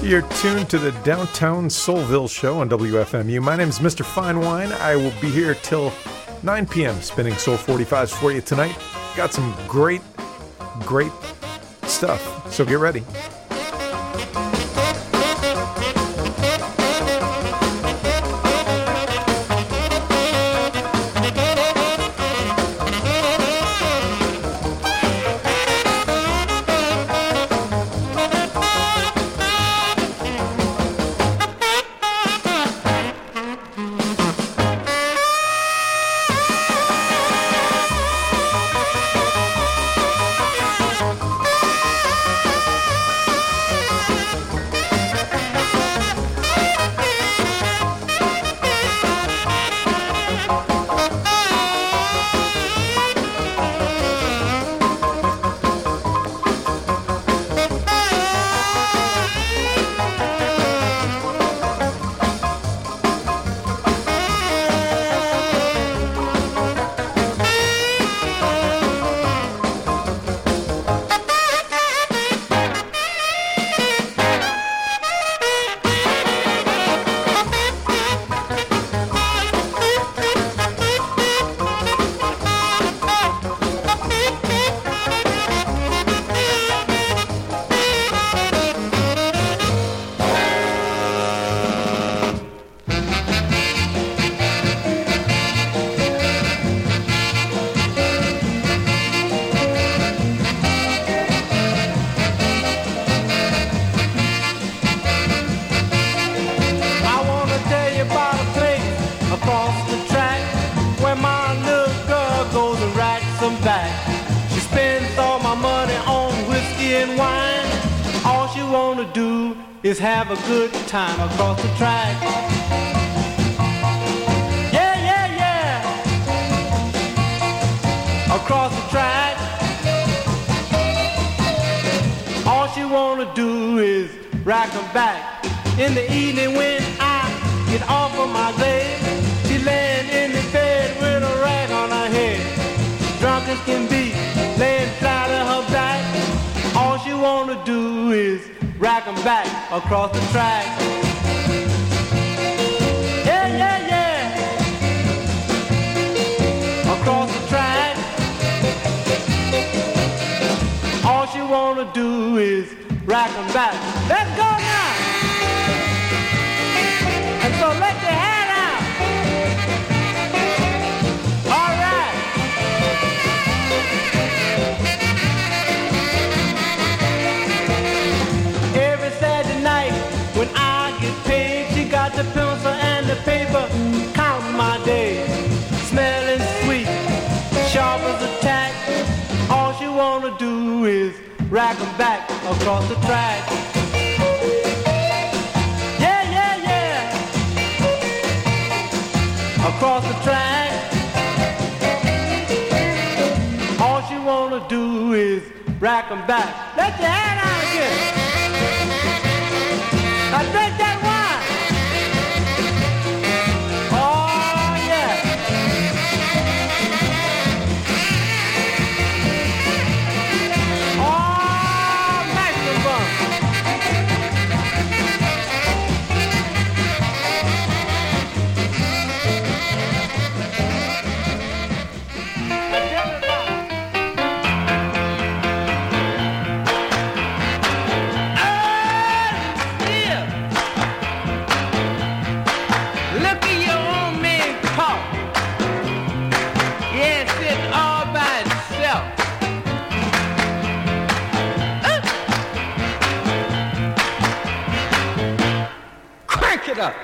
You're tuned to the Downtown Soulville Show on WFMU. My name is Mr. Fine Wine. I will be here till 9 p.m. spinning Soul 45s for you tonight. Got some great stuff, so get ready. Is have a good time across the track. Yeah, yeah, yeah. Across the track. All she wanna do is rock 'em back. In the evening when I get off of my bed, she laying in the bed with a rag on her head. Drunk as can be, laying flat on her back. All she wanna do is rock 'em back across the track. Yeah, yeah, yeah. Across the track. All she wanna do is rock 'em back. Let's go now. And so let your hand out. All right. When I get paid, she got the pencil and the paper, counting my days, smelling sweet, sharp as a tack. All she wanna do is rack 'em back across the track. Yeah, yeah, yeah. Across the track. All she wanna do is rack 'em back. Let your hand out again. I drink that wine. Oh, yeah. Oh, maximum. It up.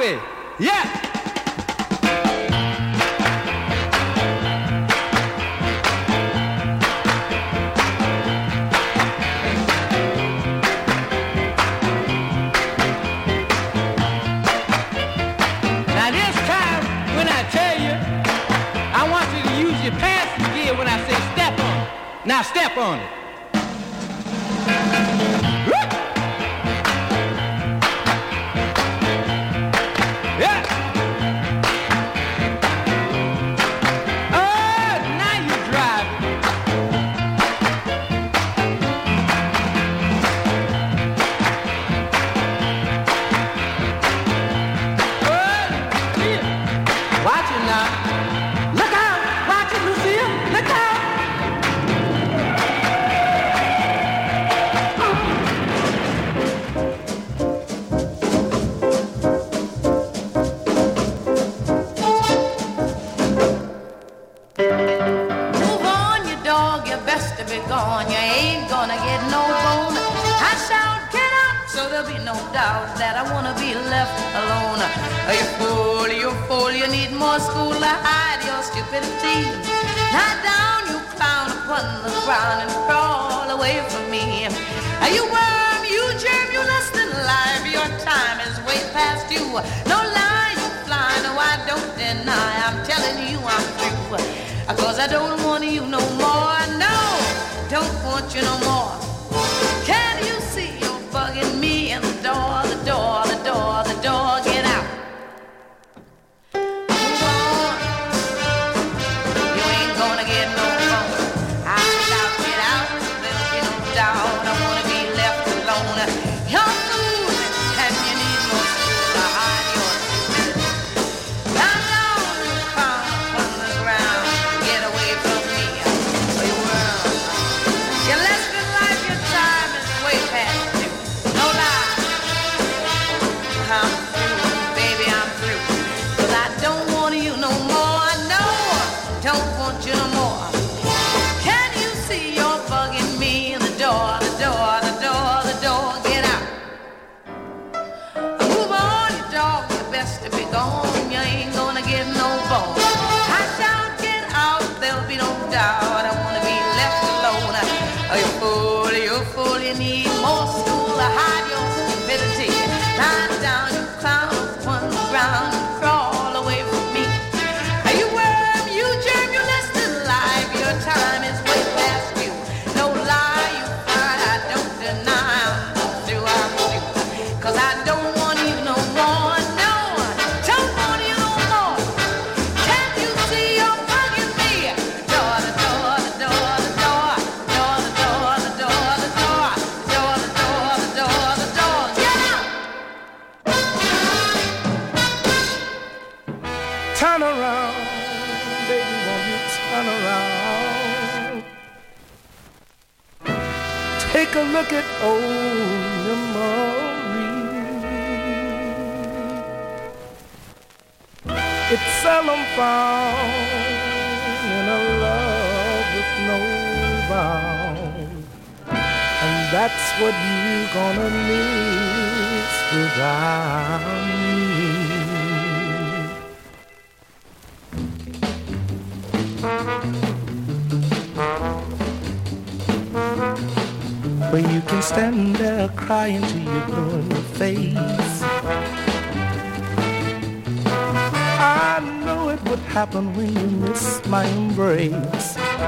with it. Yeah. Now step on it. Yeah. Oh, now you drive. Oh, yeah. Watch it now. Look out. Watch it, Lucille. Look out. Gone, you ain't gonna get no bone. I shout, get up, so there'll be no doubt that I wanna be left alone. You fool, you need more school to hide your stupidity. Lie down, you clown, upon the ground and crawl away from me. You worm, you germ, you less than life, your time is way past you. No lie, you fly, no I don't deny, I'm telling you I'm through. Cause I don't want you no more, no. Don't want you no more. Can you see you're bugging me in the door, the door, the door, the door, get out. Move on. You ain't gonna get no phone. I'll shout, get out. There'll be no doubt I wanna be left alone. You're fool and you need more school to hide your stupidity. Lie down, you found on the ground. Get away from me. You were. You're less than life, your time is way past you. No lie. I'm through, baby, I'm through. Cause I don't want you no more, no. Don't want you no more. Can you see you're bugging me? The door, the door, the door, the door, get out. Move on, you dog, you best to be gone. You ain't gonna get no bone. I shout, get out, there'll be no doubt. I wanna be left alone. You fool, you need more school to hide your stupidity. Lie down, you clown upon the ground and crawl away from me. You worm, you germ, you less than life, your time is way past you. No lie, you find, I don't deny, I'm through. Cause I don't want you no more, no, don't want you no more. Can't you see you're bugging me? Door, the door, the door, the door, door, the door, the door, the door, door, the door, the door, the door, get out! Turn around, baby, won't you turn around? Take a look at old memory. It's seldom found in a love with no bound. And that's what you're gonna miss without me. Where you can stand there crying till you're blue in the face. I know it would happen when you miss my embrace.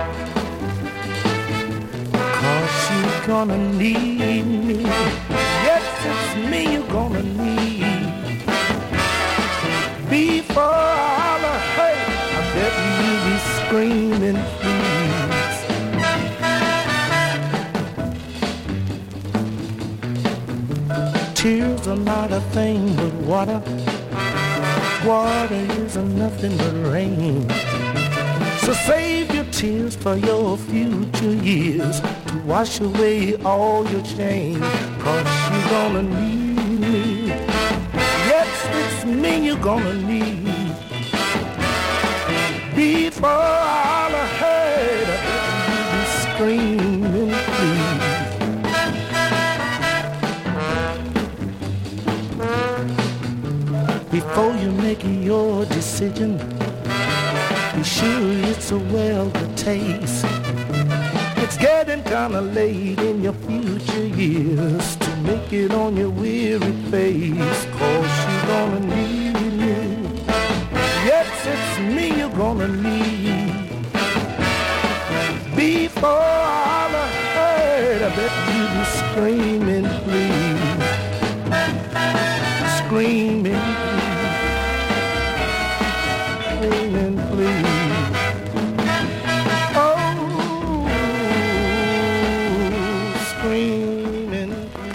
Cause you're gonna need me. Yes, it's me you're gonna need. Before all the hurt, I bet you be screaming please. Tears are not a thing but water. Water isn't nothing but rain. So save your tears for your future years to wash away all your shame. Cause you're gonna need me. Yes, it's me you're gonna need. Before all the hurt, I bet you be screaming please. Before you make your decision, be sure it's a well good taste. It's getting kinda late in your future years to make it on your weary face, 'cause you're gonna need me. Yes, it's me you're gonna need. Before all I heard, I bet you'd be screaming, please. Screaming, please. Screaming, please. Oh, screaming,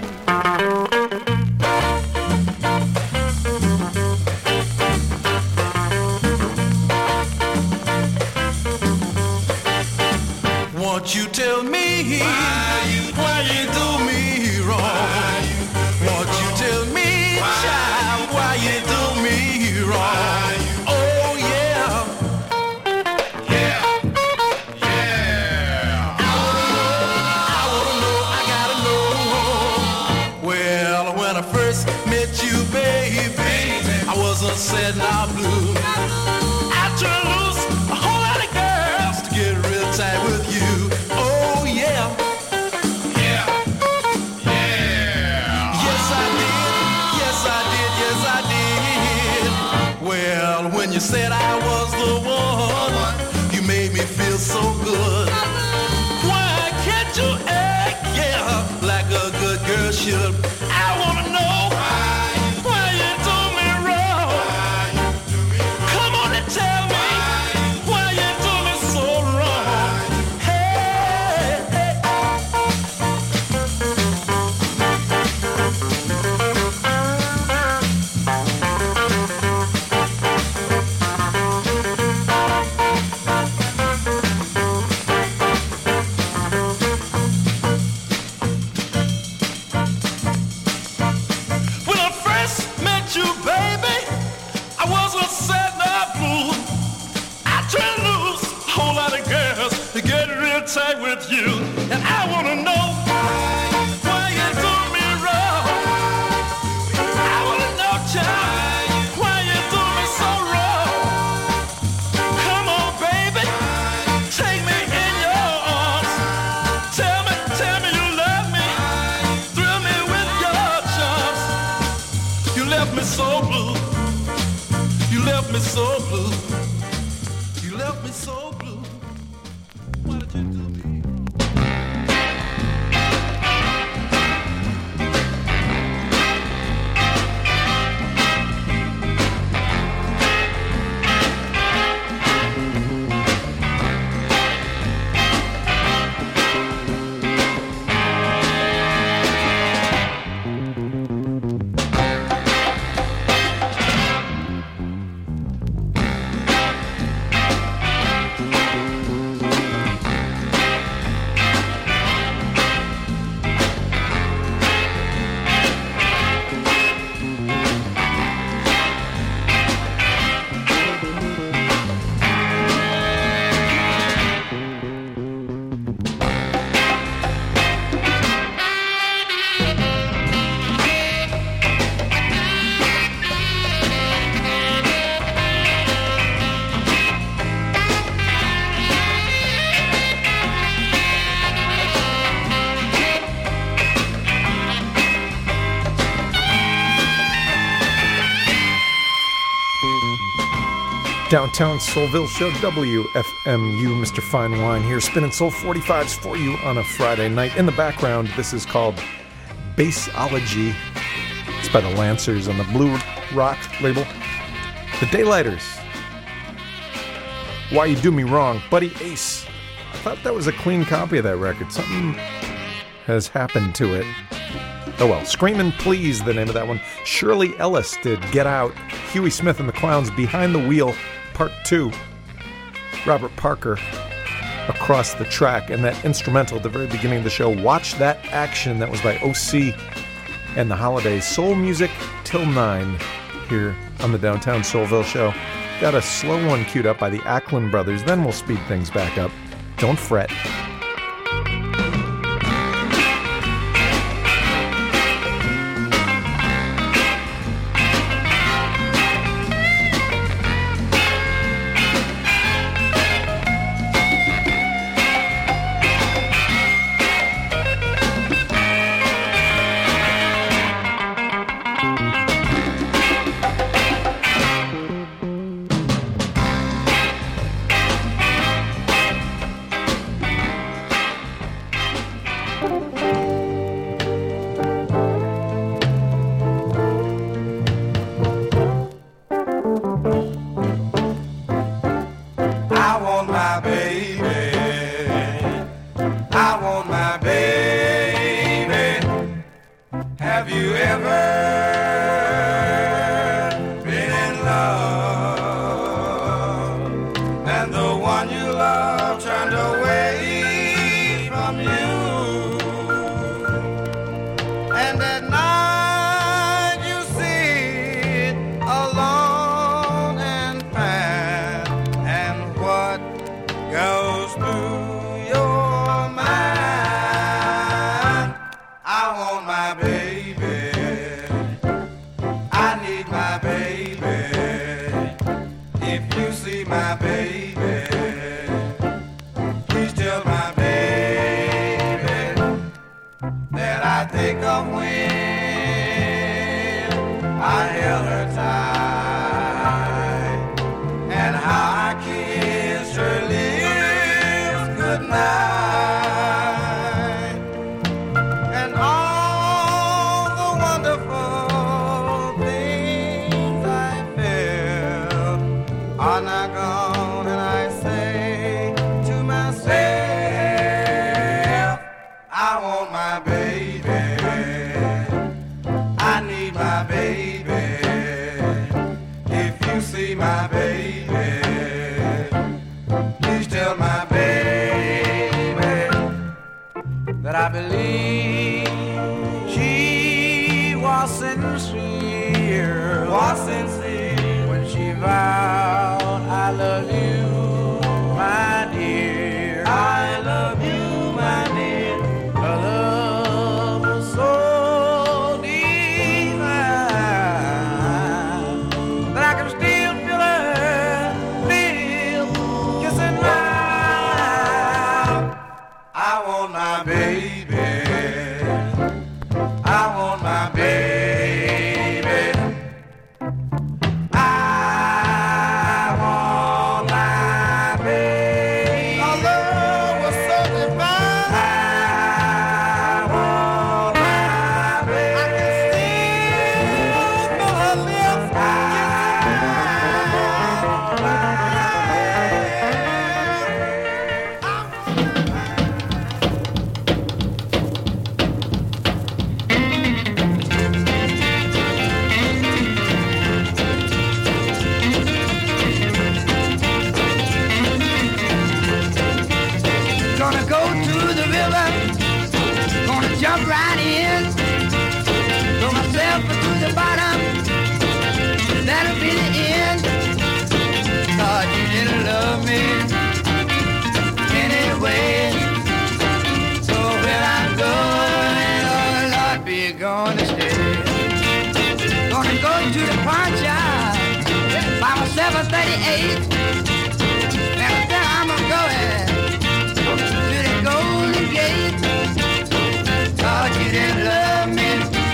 Won't you tell me why you do me wrong? Won't you tell me, child, why you do me wrong? Oh yeah, yeah, yeah. I wanna know, I gotta know. Well, when I first met you, baby, I wasn't sad now blue. I turned loose a whole lot of girls to get real tight with you. Oh yeah, yeah, yeah. Yes I did, yes I did, yes I did. Well, when you said I was the one, you made me feel so good. Why can't you act, yeah, like a good girl should? I wanna know why you do me wrong. Come on and tell me why you do me so wrong. Hey, hey. When I first met you, baby, I wasn't sad nor blue. I turned loose a whole lot of girls to get real tight with you. And I wanna know why you do me wrong. I wanna know, child, why you do me so wrong. Come on, baby, take me in your arms. Tell me you love me. Thrill me with your charms. You left me so blue. You left me so blue. You left me so blue. Why did you do me? Downtown Soulville Show, WFMU, Mr. Fine Wine here, spinning Soul 45s for you on a Friday night. In the background, this is called Bassology. It's by the Lancers on the Blue Rock label. The Daylighters. Why You Do Me Wrong, Buddy Ace. I thought that was a clean copy of that record. Something has happened to it. Oh well, Screamin' Please, the name of that one. Shirley Ellis did Get Out. Huey Smith and the Clowns, Behind the Wheel, Part 2. Robert Parker, Across the Track, and that instrumental at the very beginning of the show, Watch That Action. That was by OC and the Holidays. Soul music till 9 here on the Downtown Soulville Show. Got a slow one queued up by the Ackland Brothers, then we'll speed things back up. Don't fret. Have you ever been in love and the one you love turned away from you, and at night you sit alone and pant, and what goes through your mind? I want my baby, I need my baby. If you see my baby, please tell my baby that I think of when I held her tight and how I kissed her lips goodnight, and all the wonderful things I felt are now gone, and I say to myself, I want my baby, I need my baby. If you see my baby, please tell my baby that I believe she was sincere when she vowed, I love you, my dear, I love you, my dear. Her love was so divine that I can still feel her lips kissing mine. I want my baby, I want my baby, I want my baby. Our love was so divine. I want my baby. I can still feel her lips Gonna go to the river, gonna jump right in, throw myself to the bottom, that'll be the end. God, you didn't love me anyway, so where I'm going, oh Lord, be gonna stay. Gonna go to the pawn shop, buy myself a 38, and then I'm going to the Golden Gate. God, you didn't love me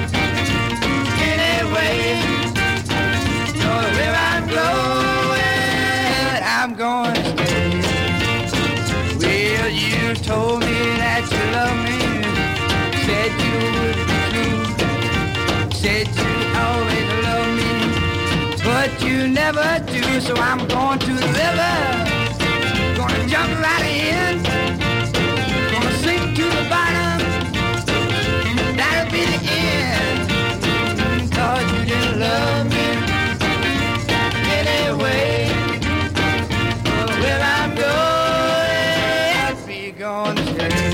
anyway, so where I'm going, I'm going to stay. Well, you told me that you love me, said you would be true, said you always love me, but you never do. So I'm going to the river, gonna jump right in, gonna sink to the bottom, that'll be the end. Cause you didn't love me anyway, where I'm going, I'll be gonna stay.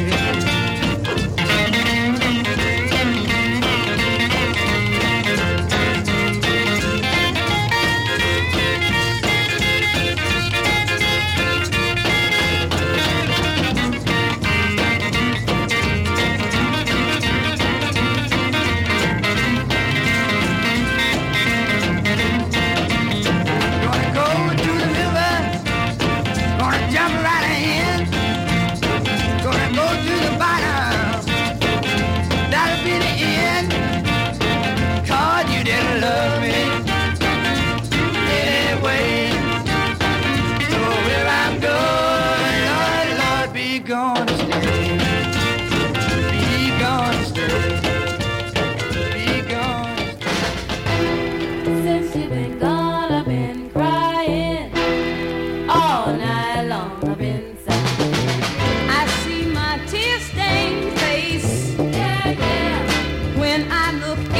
Look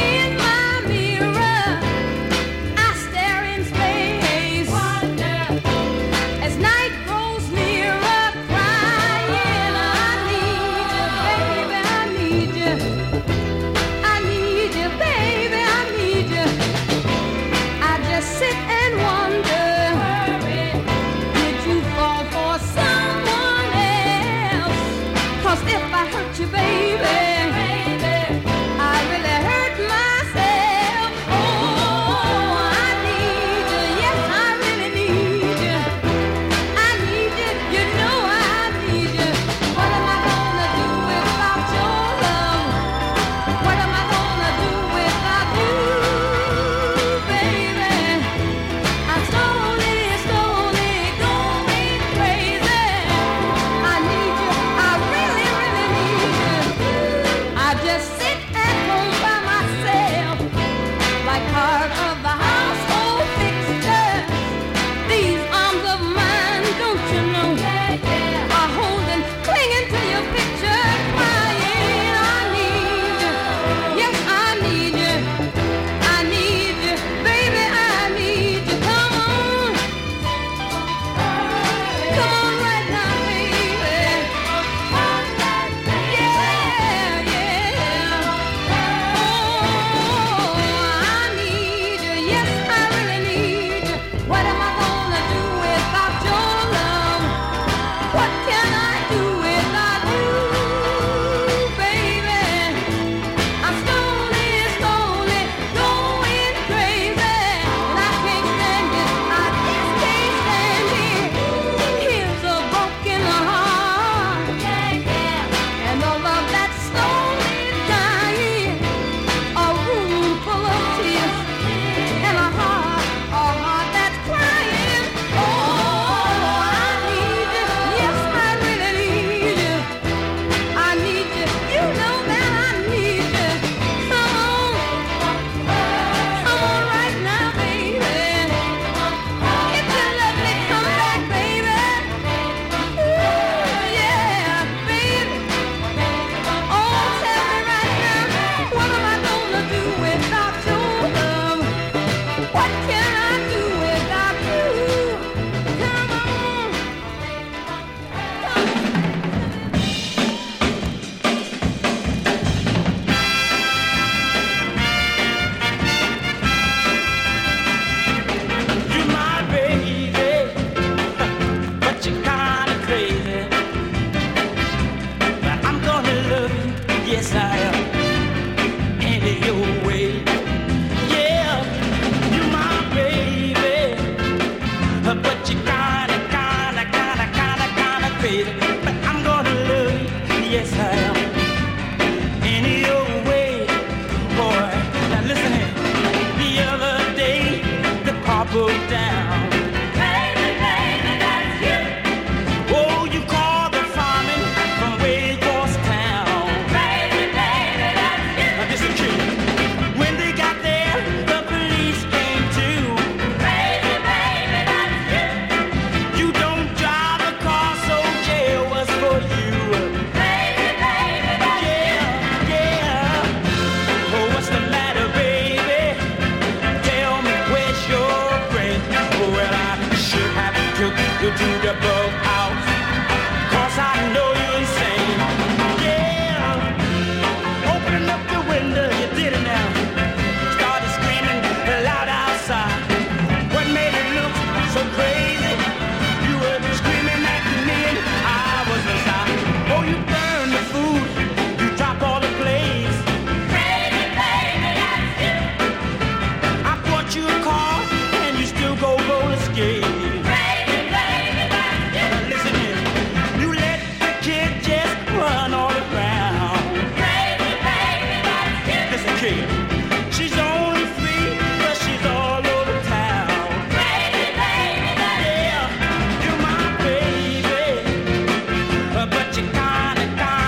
care. She's only 3, but she's all over town. Crazy baby, yeah, you're my baby, but you're kinda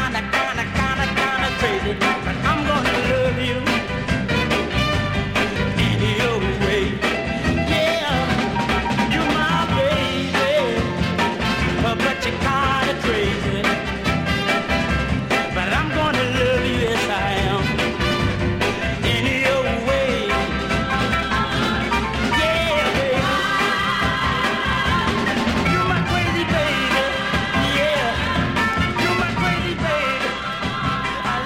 crazy. But I'm gonna love you any old way. Yeah, you're my baby, but you're kinda crazy. But I'm gonna love you as I am, any old way. Yeah, baby, you're my crazy baby. Yeah, you're my crazy baby. I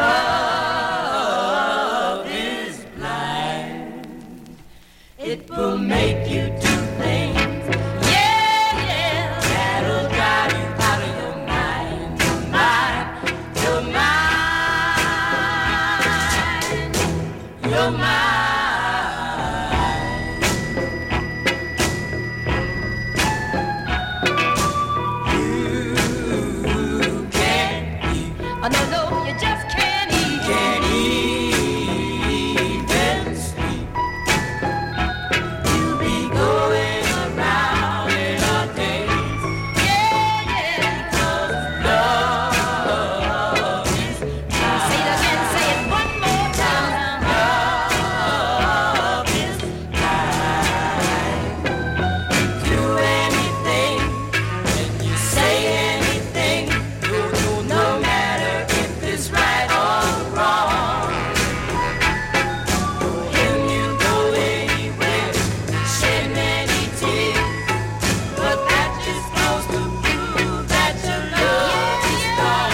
love is blind. It will make you do things. Yeah, yeah, that'll drive you out of your mind. Your mind, your mind, your mind. You can't eat. Oh, no, no, you just can't eat. Can't even sleep. You'll be going around in a daze. Yeah, yeah, because love is blind. Say it again, say it one more time. Love is blind. Do anything, when you say anything, no matter if it's right or wrong. Him you go anywhere, shed many tears, but that just goes to prove that your love is strong.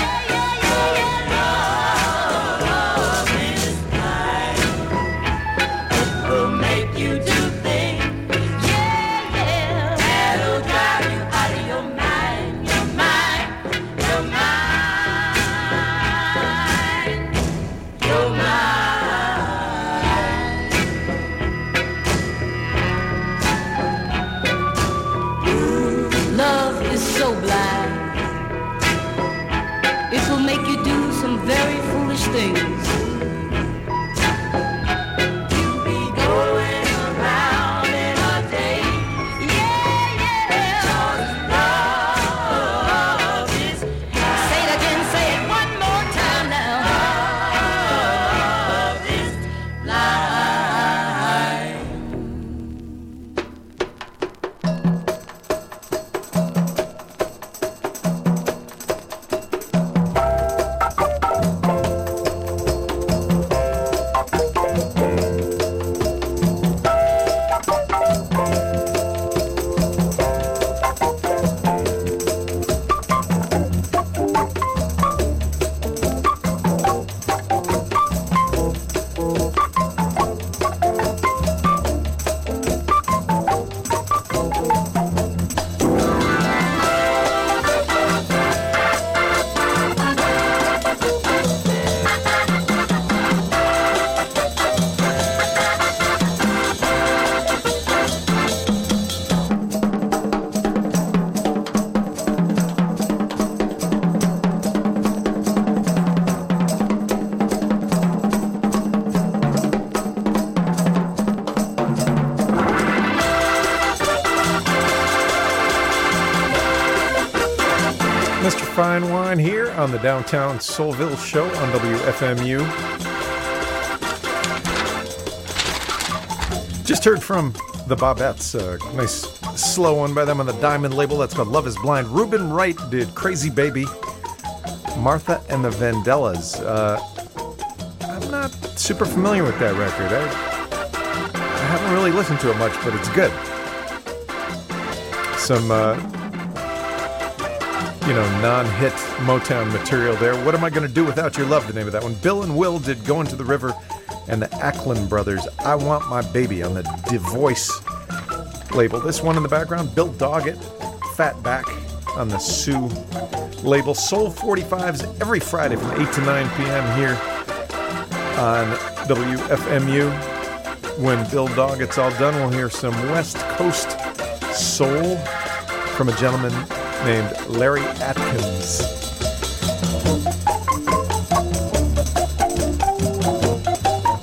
Love is blind. It will make you do things, yeah, yeah, that'll drive you out of your mind, your mind, your mind, your mind. Love is so blind. It will make you do some very foolish things. You'll be going around in a day. Yeah, yeah. Love is blind. Say it again, say it one more time now. Love is blind. Mr. Fine Wine here on the Downtown Soulville Show on WFMU. Just heard from the Bobettes, a nice slow one by them on the Diamond label. That's called Love is Blind. Reuben Wright did Crazy Baby. Martha and the Vandellas. I'm not super familiar with that record. I haven't really listened to it much, but it's good. Some non-hit Motown material there. What Am I Gonna Do Without Your Love, the name of that one. Bill and Will did Going to the River, and the Ackland Brothers, I Want My Baby, on the DeVoice label. This one in the background, Bill Doggett, Fatback, on the Sue label. Soul 45s every Friday from 8 to 9 p.m. here on WFMU. When Bill Doggett's all done, we'll hear some West Coast soul from a gentleman named Larry Atkins.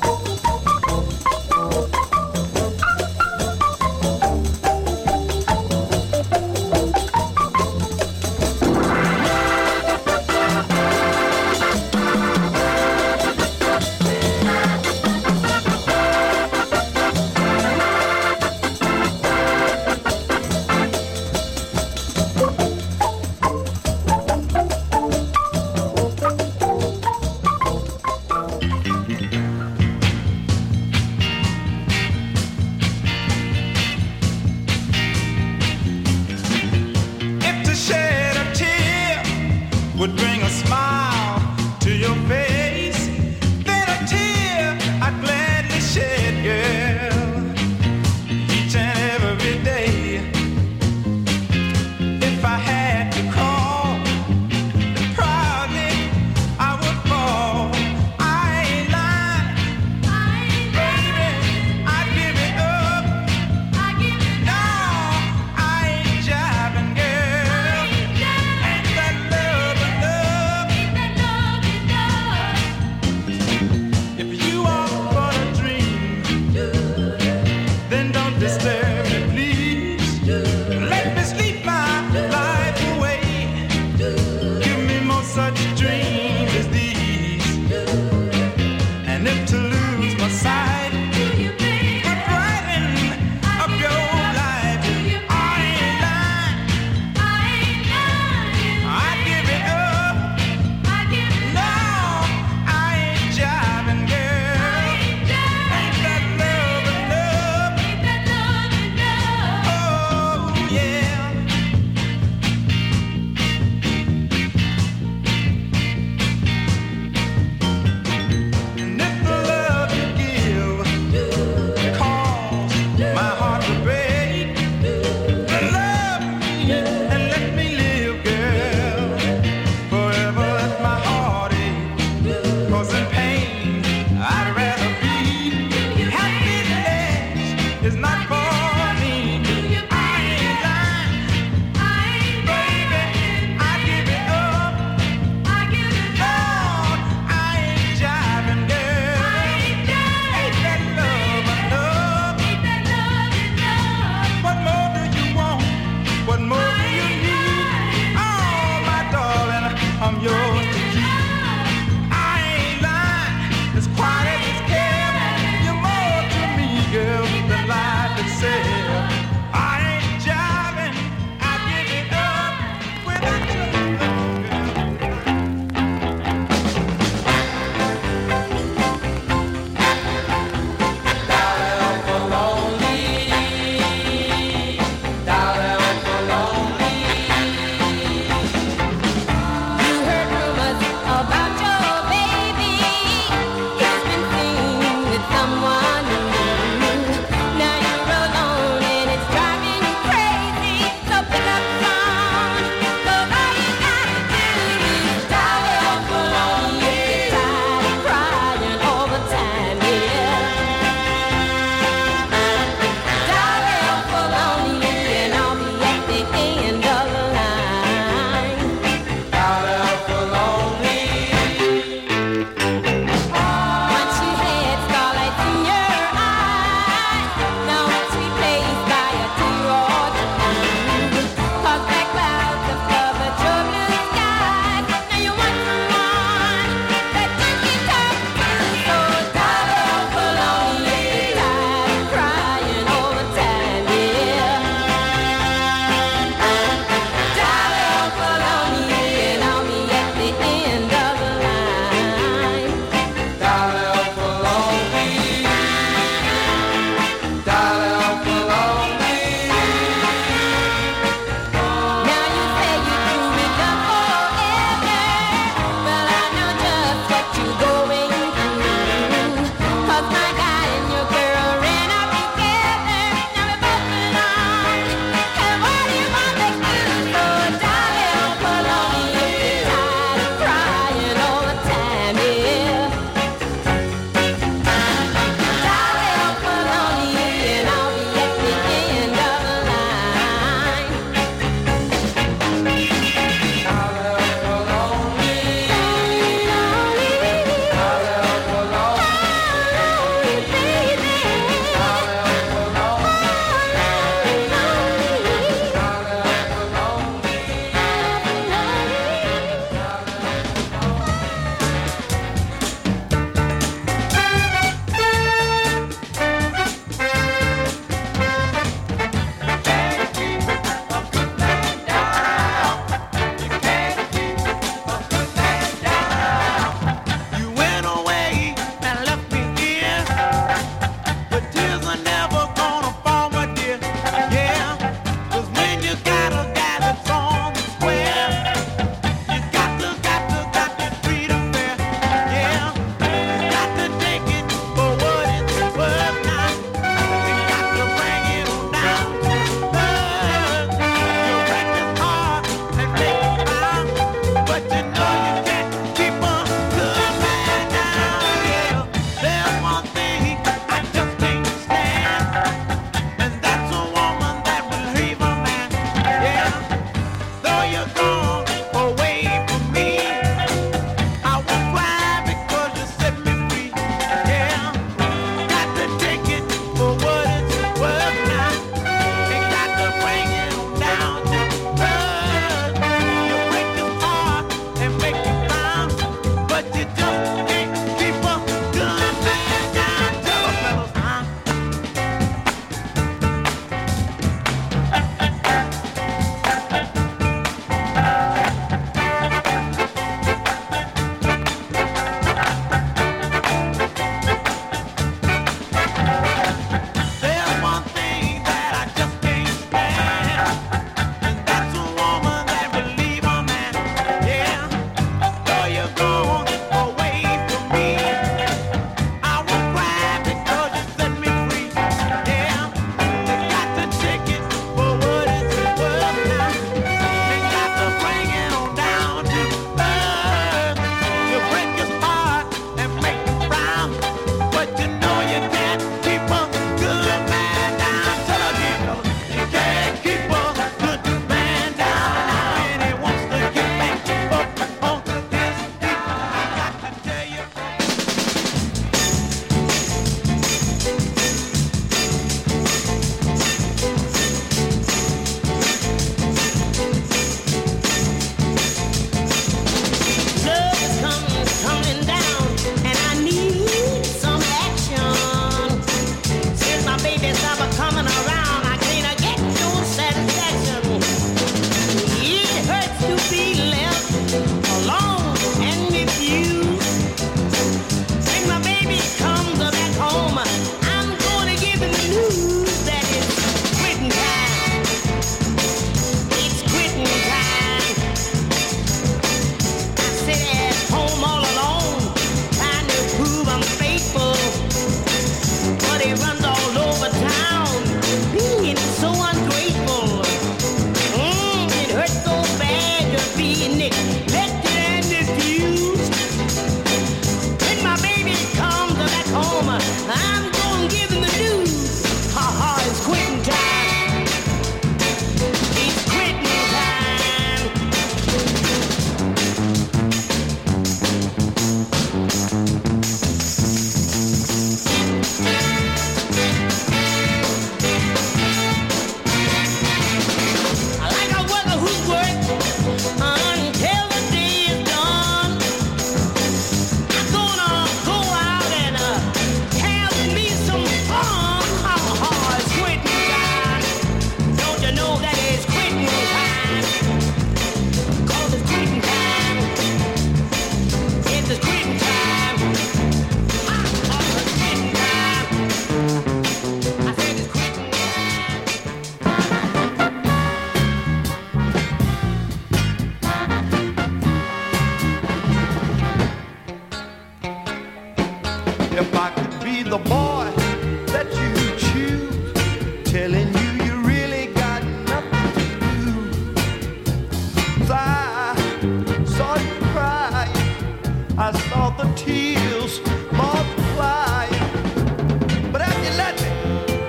the boy that you choose, telling you you really got nothing to do. So I saw you crying, I saw the tears multiplying. But if you let me,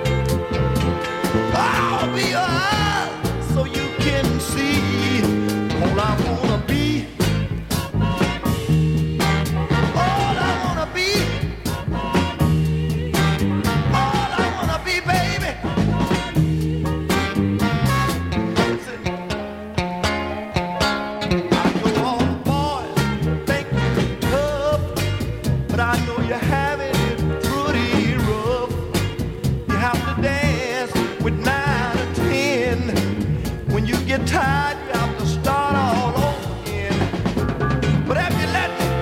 I'll be your eyes so you can see all I wanna be. All I wanna be. All I wanna be, baby. I know all the boys think you're tough, but I know you're having it pretty rough. You have to dance with 9 or 10. When you get tired, you have to start all over again. But if you let me,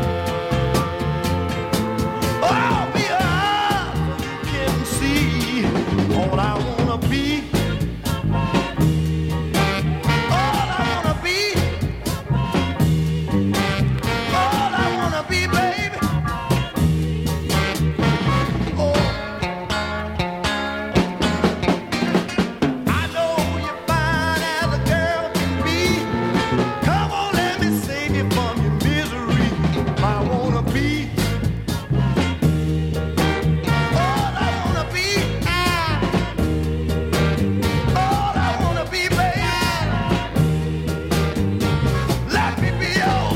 oh, I'll be up so you can see all I wanna be. All I wanna be. All I wanna be, baby. Oh, I know you're fine as a girl can be. Come on, let me save you from your misery. I wanna be. All I wanna be. All I wanna be, baby. Let me be yours.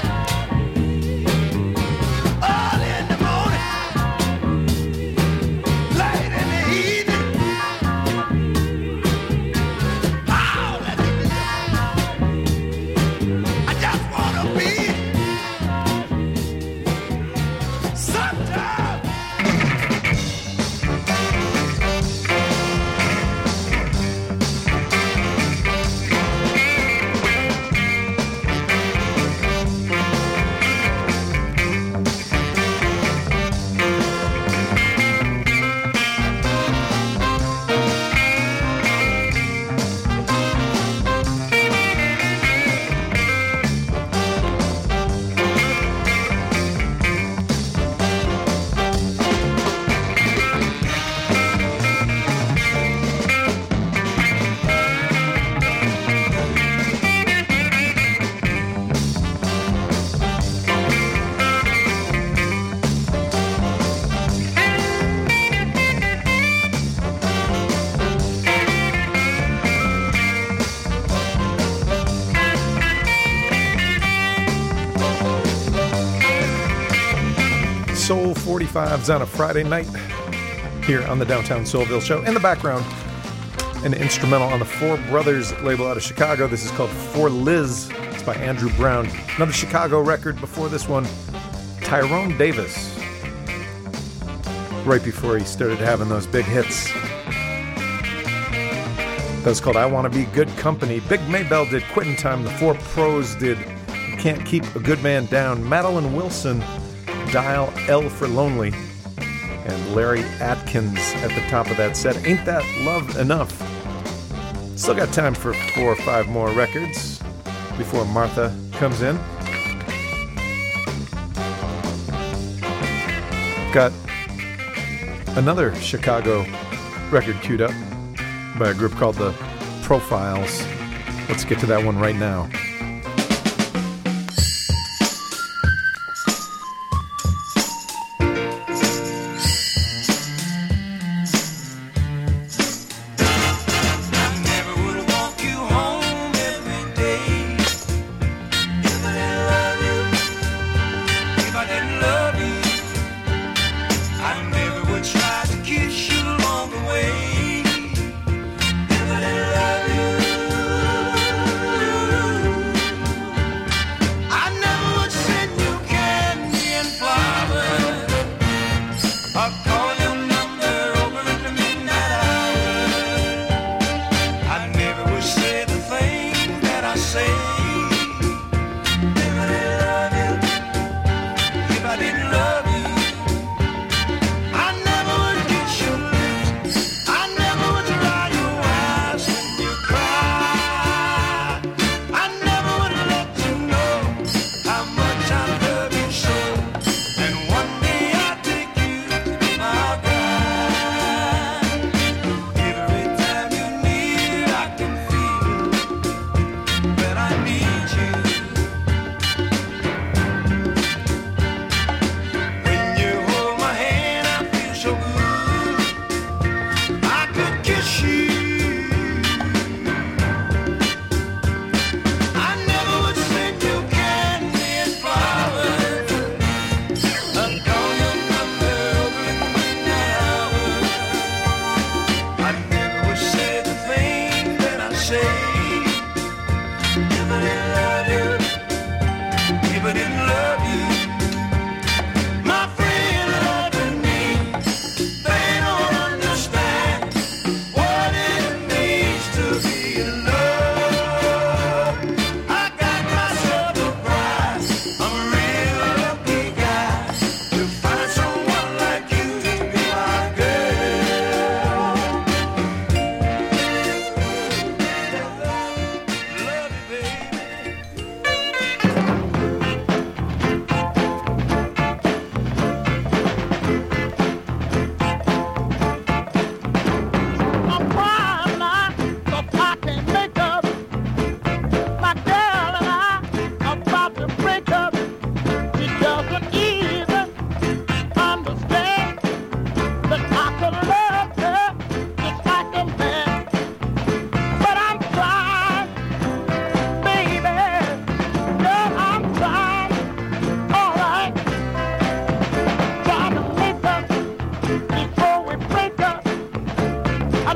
Early in the morning, late in the evening. Oh, let me be yours. I just wanna be. Sometimes. Soul 45s on a Friday night here on the Downtown Soulville Show. In the background, an instrumental on the Four Brothers label out of Chicago. This is called For Liz. It's by Andrew Brown. Another Chicago record before this one, Tyrone Davis. Right before he started having those big hits. That was called I Want to Be Good Company. Big Maybell did Quittin' Time. The Four Pros did Can't Keep a Good Man Down. Madeline Wilson, Dial L for Lonely. And Larry Atkins at the top of that set. Ain't That Love Enough? Still got time for 4 or 5 more records before Martha comes in. Got another Chicago record queued up by a group called the Profiles. Let's get to that one right now. My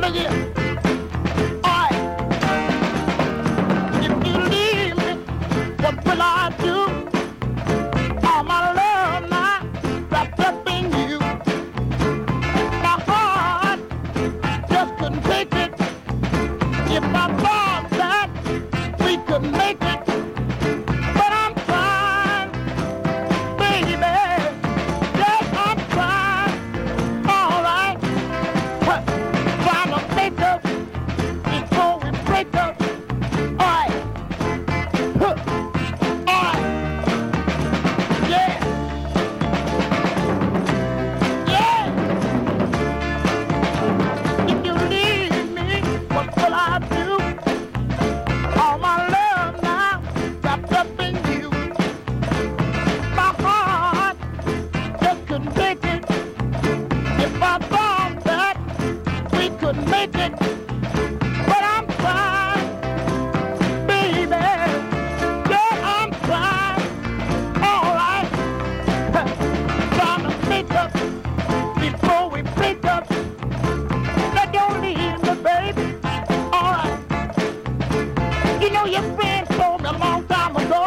Look here. All right. If you leave me, what will I do? All my love now wrapped up in you. My heart just couldn't take it. If I thought that we could make it, but I'm trying, baby. Yes, I'm trying. All right. Trying to make up before we break up. All right. All right. Yeah. Yeah. If you leave me, what will I do? All my love now wrapped up in you. My heart just couldn't take it. If I thought that we could make it, but I'm trying, baby. Yeah, I'm trying. All right. Trying to make up before we break up. Now don't leave me, baby. All right. You know your friend told me a long time ago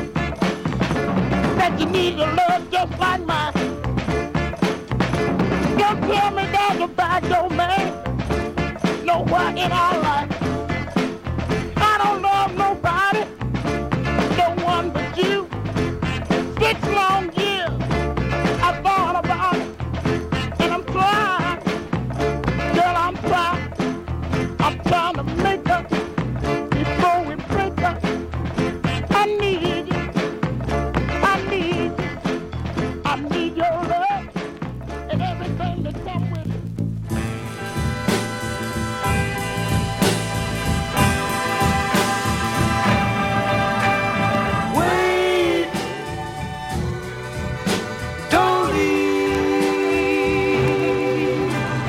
that you need a love just like mine. Don't tell me there's a bad old man nowhere in our life. I don't love nobody, no one but you. 6 long years I thought about it, and I'm trying, girl, I'm trying. I'm trying to make up before we break up. I need you, I need you, I need your love and everything that comes with it. Wait, don't leave,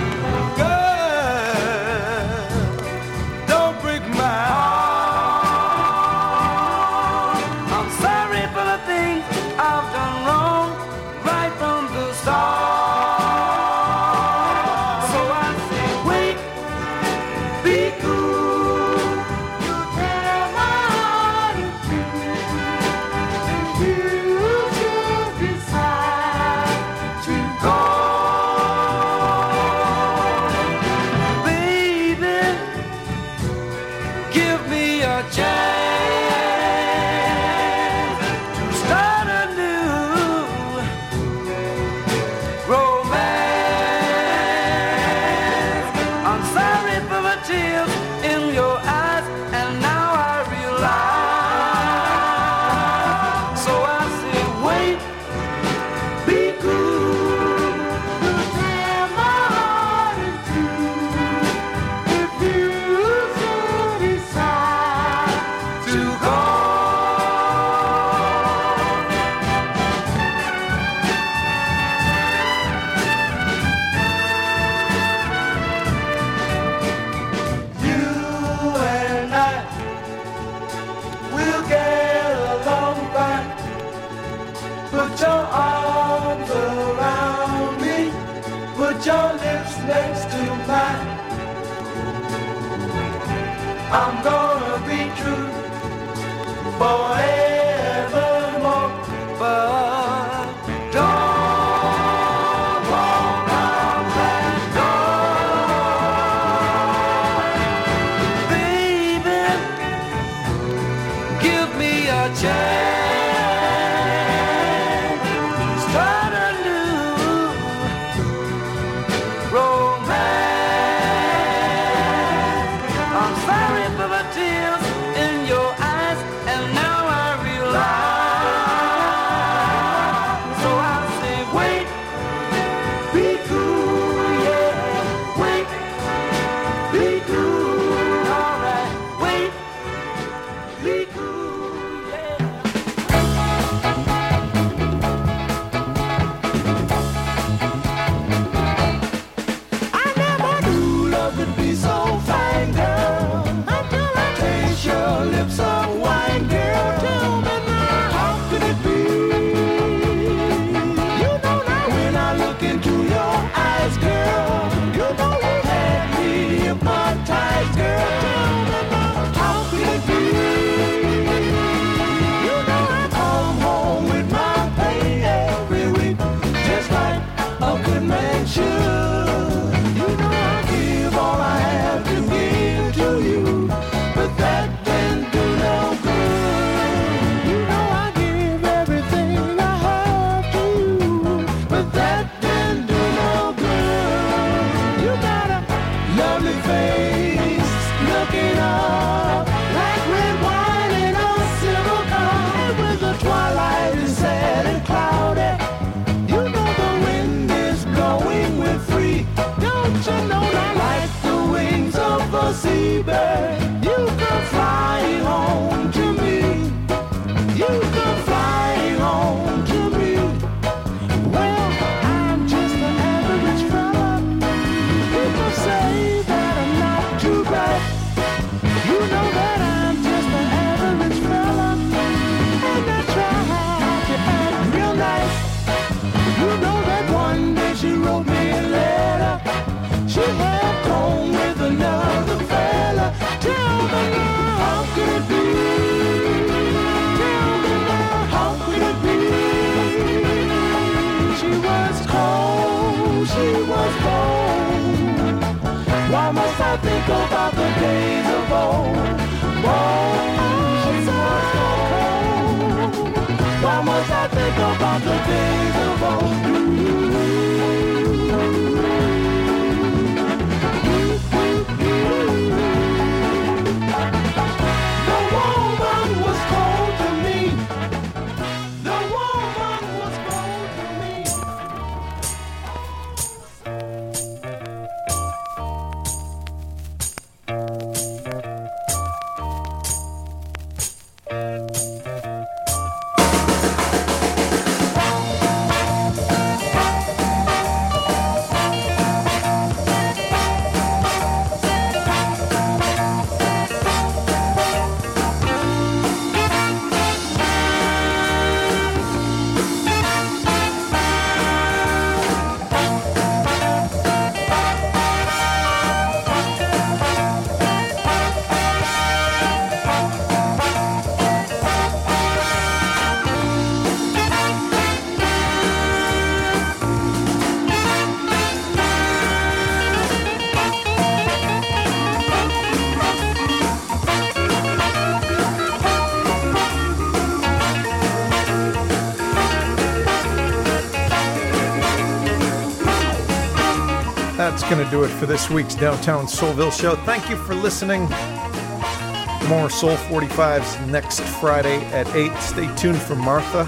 girl, don't break my heart. I'm sorry for the things I've done wrong right from the start. So I say, wait, be cool. You tear my heart in two. You should decide to go. Baby, give me a chance to start anew. Romance. I'm sorry for the tears in your eyes, and now I realize. So I say, wait, be cool. You tear my heart in two. If you should decide to go. You and I will get along fine. Put your arms around me. Put your lips next to mine. I'm gonna be true forevermore. But don't walk out that door. Baby, give me a chance. Start anew. Romance. I'm sorry for the tears in your eyes, and now I seabird, you come flying home to me. You come flying home to me. Well, I'm just an average fella. People say that I'm not too bright. You know that I'm just an average fella, and I try to act real nice. You know that one day she wrote me a letter. She had home with another fella. Tell me now, how could it be? Tell me now, how could it be? She was cold, she was cold. Why must I think about the days of old? Boy, she was cold. Why must I think about the days of old? The woman was cold to me. The woman was cold to me. That's going to do it for this week's Downtown Soulville show. Thank you for listening. More Soul 45s next Friday at 8. Stay tuned for Martha.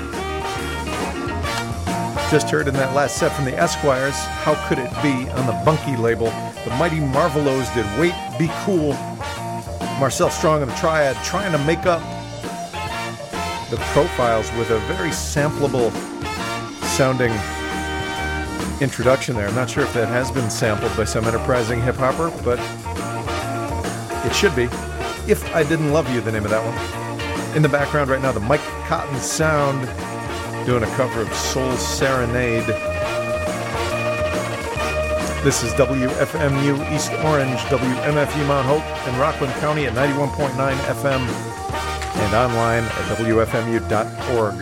Just heard in that last set from the Esquires, How Could It Be, on the Bunky label. The Mighty Marvelows did Wait, Be Cool. Marcel Strong and the Triad trying to make up the Profiles with a very sampleable sounding introduction there. I'm not sure if that has been sampled by some enterprising hip-hopper, but it should be. If I Didn't Love You, the name of that one. In the background right now, the Mike Cotton Sound doing a cover of Soul Serenade. This is WFMU East Orange, WMFU Mount Hope, and Rockland County at 91.9 FM and online at WFMU.org.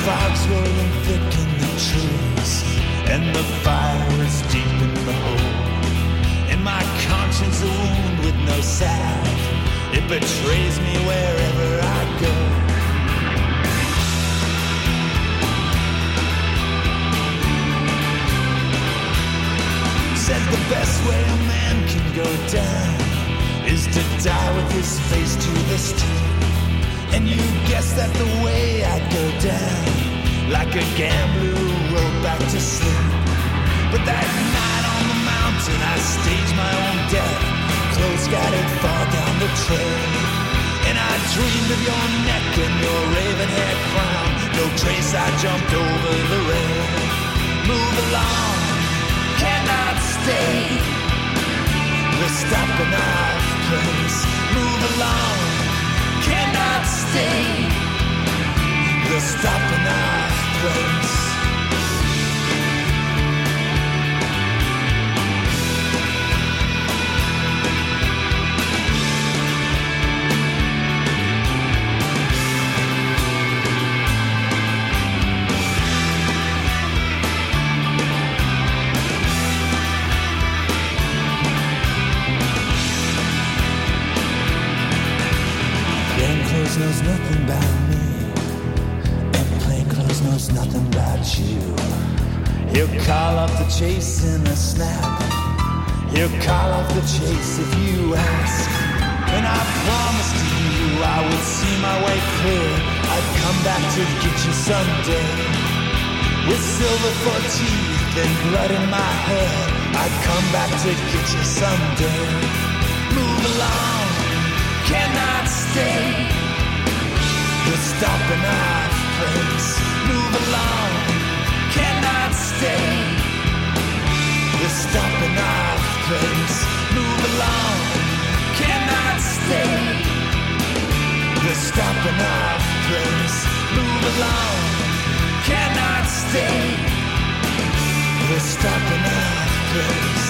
fog's rolling thick in the trees, and the fire is deep in the hole. And my conscience a wound with no salve, it betrays me wherever I go. Said the best way a man can go down is to die with his face to the street. And you guess that the way I'd go down, like a gambler who rode back to sleep. But that night on the mountain I staged my own death, clothes scattered far down the trail. And I dreamed of your neck and your raven hair crown, no trace I jumped over the rail. Move along, cannot stay, the stopping off place. Move along, cannot stay, the stopping off place. Knows nothing about me, and plainclothes knows nothing about you. He'll call off the chase in a snap, he'll call off the chase if you ask. And I promised you I would see my way clear, I'd come back to get you someday. With silver for teeth and blood in my hair, I'd come back to get you someday. Move along, cannot stay, the stopping off place. Move along, cannot stay, the stopping off place. Move along, cannot stay, the stopping off place. Move along, cannot stay, the stopping off place.